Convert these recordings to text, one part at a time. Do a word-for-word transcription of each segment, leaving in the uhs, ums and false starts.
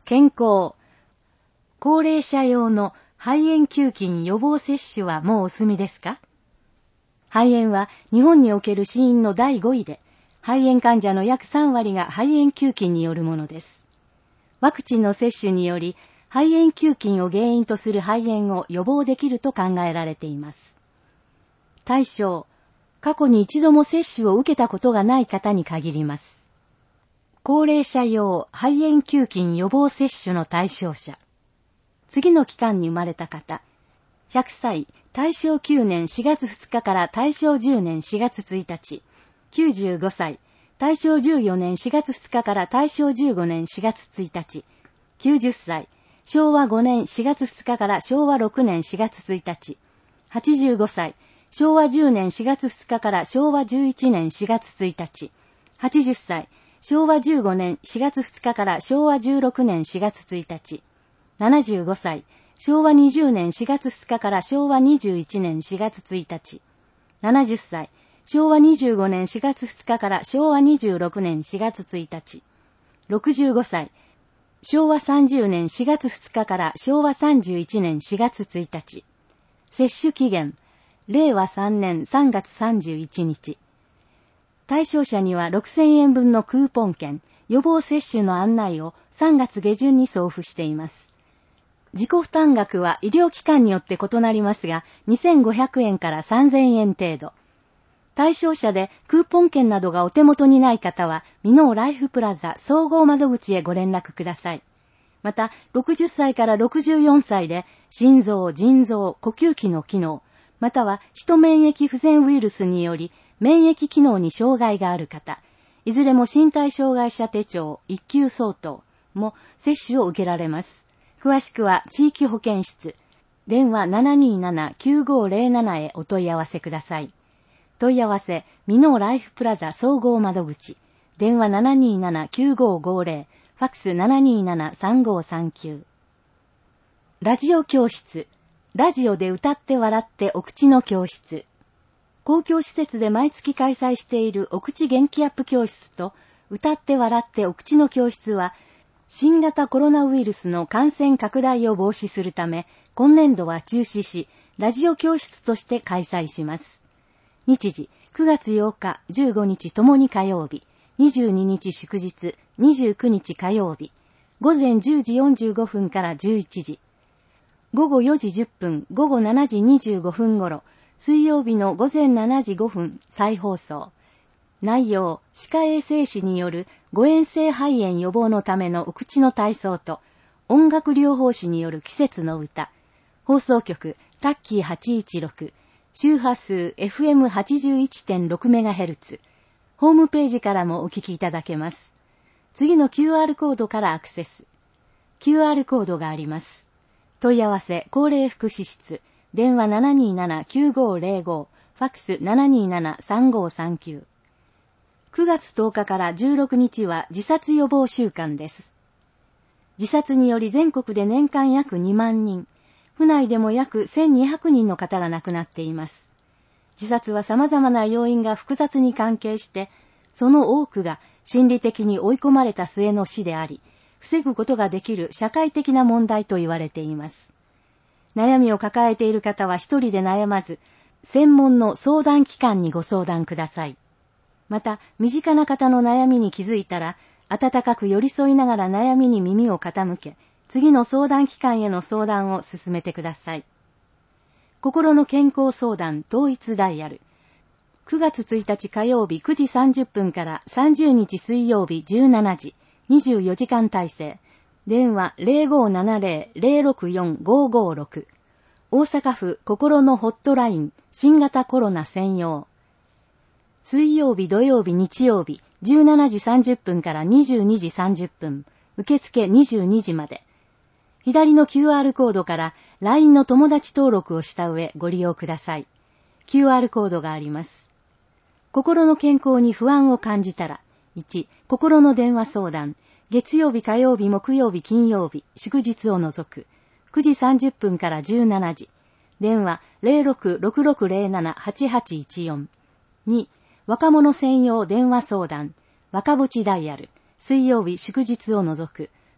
健康。高齢者用の肺炎球菌予防接種はもうお済みですか？肺炎は日本における死因のだいごいで、肺炎患者の約さんわりが肺炎球菌によるものです。ワクチンの接種により、肺炎球菌を原因とする肺炎を予防できると考えられています。対象、過去に一度も接種を受けたことがない方に限ります。高齢者用肺炎球菌予防接種の対象者。次の期間に生まれた方。ひゃくさい、大正きゅうねんしがつふつかから大正じゅうねんしがつついたち。きゅうじゅうごさい、大正じゅうよねんしがつふつかから大正じゅうごねんしがつついたち。きゅうじゅっさい、しょうわごねんしがつふつかからしょうわろくねんしがつついたち。はちじゅうごさい、しょうわじゅうねんしがつふつかからしょうわじゅういちねんしがつついたち。はちじゅっさい、しょうわじゅうごねんしがつふつかからしょうわじゅうろくねんしがつついたち。ななじゅうごさい、しょうわにじゅうねんしがつふつかからしょうわにじゅういちねんしがつついたち。ななじゅっさい、しょうわにじゅうごねんしがつふつかからしょうわにじゅうろくねんしがつついたち。ろくじゅうごさい、しょうわさんじゅうねんしがつふつかからしょうわさんじゅういちねんしがつついたち。接種期限、れいわさんねんさんがつさんじゅういちにち。対象者にはろくせんえんぶんのクーポン券、予防接種の案内をさんがつげじゅんに送付しています。自己負担額は医療機関によって異なりますが、にせんごひゃくえんからさんぜんえん程度。対象者でクーポン券などがお手元にない方は、ミノーライフプラザ総合窓口へご連絡ください。また、ろくじゅっさいからろくじゅうよんさいで、心臓、腎臓、呼吸器の機能、または、ヒト免疫不全ウイルスにより、免疫機能に障害がある方、いずれも身体障害者手帳いっきゅう相当も接種を受けられます。詳しくは地域保健室、電話 ななにーななきゅうごーぜろなな へお問い合わせください。問い合わせ、ミノーライフプラザ総合窓口、電話 ななにーななきゅうごーごーぜろ、ファックス ななにーななさんごーさんきゅう。ラジオ教室、ラジオで歌って笑ってお口の教室。公共施設で毎月開催しているお口元気アップ教室と、歌って笑ってお口の教室は、新型コロナウイルスの感染拡大を防止するため、今年度は中止し、ラジオ教室として開催します。日時、くがつようか、じゅうごにちともに火曜日、にじゅうににち祝日、にじゅうくにち火曜日、ごぜんじゅうじよんじゅうごふんからじゅういちじ、ごごよじじゅっぷん、ごごしちじにじゅうごふん頃、水曜日のごぜんしちじごふん再放送。内容、歯科衛生士による誤嚥性肺炎予防のためのお口の体操と、音楽療法士による季節の歌。放送局、タッキーはちいちろく、周波数 エフエムはちじゅういってんろくメガヘルツ。ホームページからもお聞きいただけます。次の キューアール コードからアクセス。キューアール コードがあります。問い合わせ、高齢福祉室。電話 ななにーななきゅうごーぜろご、ファックス ななにーななさんごーさんきゅう。くがつとおかからじゅうろくにちは自殺予防週間です。自殺により全国で年間約にまんにん、府内でも約せんにひゃくにんの方が亡くなっています。自殺は様々な要因が複雑に関係して、その多くが心理的に追い込まれた末の死であり、防ぐことができる社会的な問題と言われています。悩みを抱えている方は一人で悩まず、専門の相談機関にご相談ください。また、身近な方の悩みに気づいたら、温かく寄り添いながら悩みに耳を傾け、次の相談機関への相談を進めてください。心の健康相談統一ダイヤル。くがつついたち火曜日くじさんじゅっぷんからさんじゅうにち水曜日じゅうしちじ、にじゅうよじかん体制。電話 ゼロごーななゼロ ゼロろくよん ごーごーろく。大阪府心のホットライン新型コロナ専用。水曜日土曜日日曜日じゅうしちじさんじゅっぷんからにじゅうにじさんじゅっぷん。受付にじゅうにじまで。左の キューアール コードから ライン の友達登録をした上ご利用ください。キューアール コードがあります。心の健康に不安を感じたら、いち、心の電話相談。月曜日火曜日木曜日金曜日祝日を除く。くじさんじゅっぷんからじゅうしちじ。電話 ゼロろくろくろくゼロななはちはちいちよん。に、若者専用電話相談。若ぼちダイヤル。水曜日祝日を除く。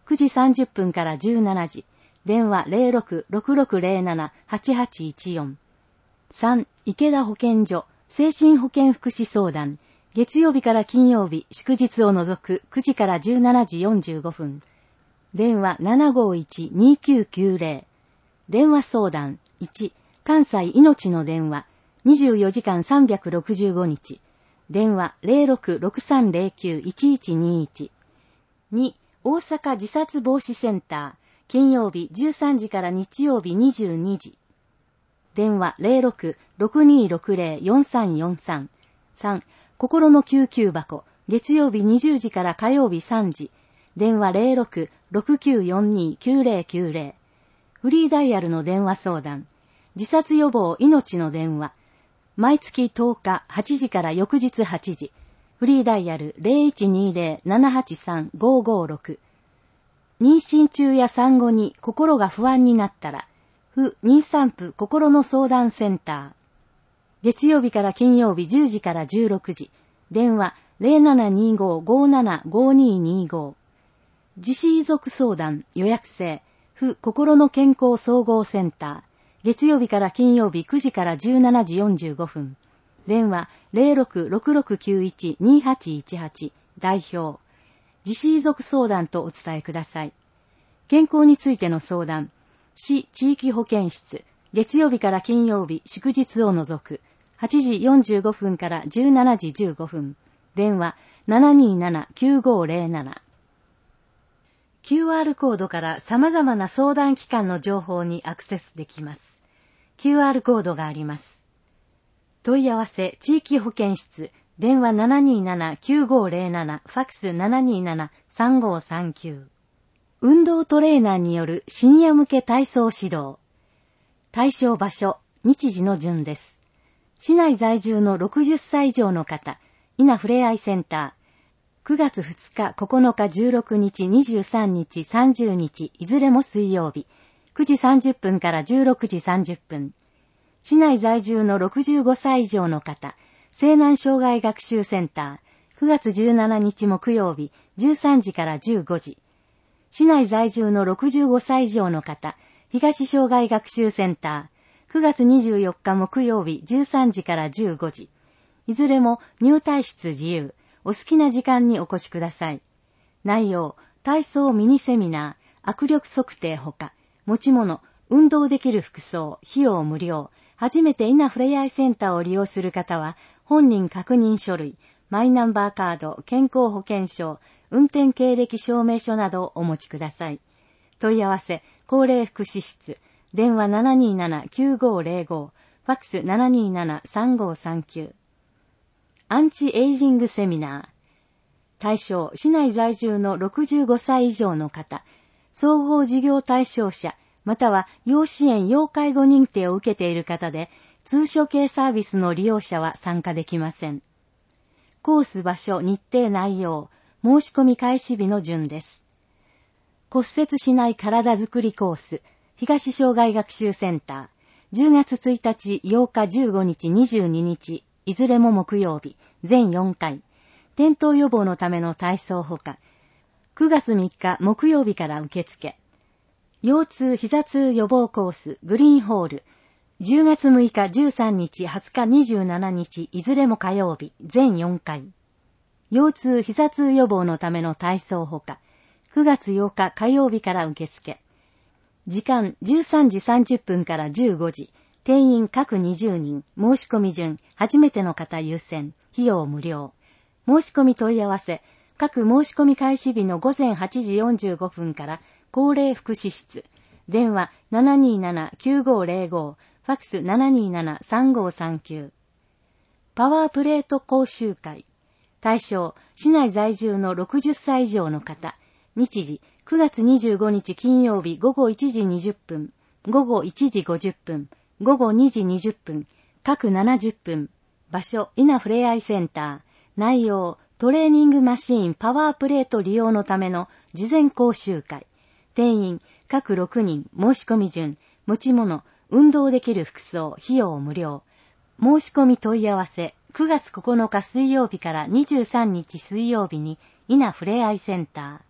くじさんじゅっぷんからじゅうしちじ。電話 ゼロろく ろくろくゼロなな はちはちいちよん。さん. 池田保健所精神保健福祉相談。月曜日から金曜日、祝日を除くくじからじゅうしちじよんじゅうごふん。電話 ななごいち にきゅうきゅうゼロ。電話相談。いち. 関西いのちの電話。にじゅうよじかんさんびゃくろくじゅうごにち。電話 ゼロろく ろくさんゼロきゅう いちいちにいち。に. 大阪自殺防止センター。金曜日じゅうさんじから日曜日にじゅうにじ。電話 ゼロろく ろくにろくゼロ よんさんよんさん。さん. 心の救急箱。月曜日にじゅうじから火曜日さんじ。電話 ゼロろく ろくきゅうよんに きゅうゼロきゅうゼロ。フリーダイヤルの電話相談。自殺予防命の電話。毎月とおかはちじから翌日はちじ。フリーダイヤル ゼロいちにゼロ ななはちさん ごごろく。妊娠中や産後に心が不安になったら、婦妊産婦心の相談センター。月曜日から金曜日じゅうじからじゅうろくじ。電話 ゼロななにご ごなな ごににご。自死遺族相談予約制。婦心の健康総合センター。月曜日から金曜日くじからじゅうしちじよんじゅうごふん。電話 ゼロろく ろくろくきゅういち にはちいちはち。代表。自死遺族相談とお伝えください。健康についての相談。市地域保健室。月曜日から金曜日、祝日を除く。はちじよんじゅうごふんからじゅうしちじじゅうごふん。電話 ななになな きゅうごゼロなな。キューアール コードから様々な相談機関の情報にアクセスできます。キューアール コードがあります。問い合わせ地域保健室。電話 ななになな きゅうごゼロなな、ファックス ななになな さんごさんきゅう。運動トレーナーによるシニア向け体操指導。対象場所、日時の順です。市内在住のろくじゅっさい以上の方、稲ふれあいセンター。くがつふつか、ここのか、じゅうろくにち、にじゅうさんにち、さんじゅうにち、いずれも水曜日。くじさんじゅっぷんからじゅうろくじさんじゅっぷん。市内在住のろくじゅうごさい以上の方、西南障害学習センター。くがつじゅうしちにち木曜日、じゅうさんじからじゅうごじ。市内在住のろくじゅうごさい以上の方、東障害学習センター。くがつにじゅうよっか木曜日、じゅうさんじからじゅうごじ。いずれも入退室自由。お好きな時間にお越しください。内容、体操ミニセミナー、握力測定ほか、持ち物、運動できる服装、費用無料。初めて稲ふれあいセンターを利用する方は、本人確認書類、マイナンバーカード、健康保険証、運転経歴証明書などをお持ちください。問い合わせ、高齢福祉室、電話 ななになな きゅうごゼロご、ファックス ななになな さんごさんきゅう。アンチエイジングセミナー。対象、市内在住のろくじゅうごさい以上の方、総合事業対象者、または要支援要介護認定を受けている方で、通所系サービスの利用者は参加できません。コース場所、日程内容、申し込み開始日の順です。骨折しない体づくりコース、東障害学習センター、じゅうがつついたち、ようか、じゅうごにち、にじゅうににち、いずれも木曜日、全よんかい。転倒予防のための体操ほか、くがつみっか木曜日から受付。腰痛、膝痛予防コース、グリーンホール。じゅうがつむいか、じゅうさんにち、はつか、にじゅうしちにち、いずれも火曜日、全よんかい。腰痛、膝痛予防のための体操ほか、くがつようか火曜日から受付。時間、じゅうさんじさんじゅっぷんからじゅうごじ。定員各にじゅうにん、申し込み順、初めての方優先、費用無料。申し込み問い合わせ、各申し込み開始日のごぜんはちじよんじゅうごふんから高齢福祉室、電話 ななになな きゅうごゼロご、ファックス ななになな さんごさんきゅう。パワープレート講習会。対象、市内在住のろくじゅっさい以上の方。日時、くがつにじゅうごにち金曜日ごごいちじにじゅっぷん、ごごいちじごじゅっぷん、ごごにじにじゅっぷん、各ななじゅっぷん。場所、稲ふれあいセンター。内容、トレーニングマシーンパワープレート利用のための事前講習会。定員、各ろくにん、申し込み順、持ち物、運動できる服装、費用無料。申し込み問い合わせ、くがつここのか水曜日からにじゅうさんにち水曜日に、稲ふれあいセンター。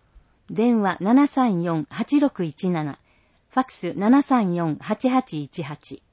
電話 ななさんよんはちろくいちなな、ファックス ななさんよんはちはちいちはち。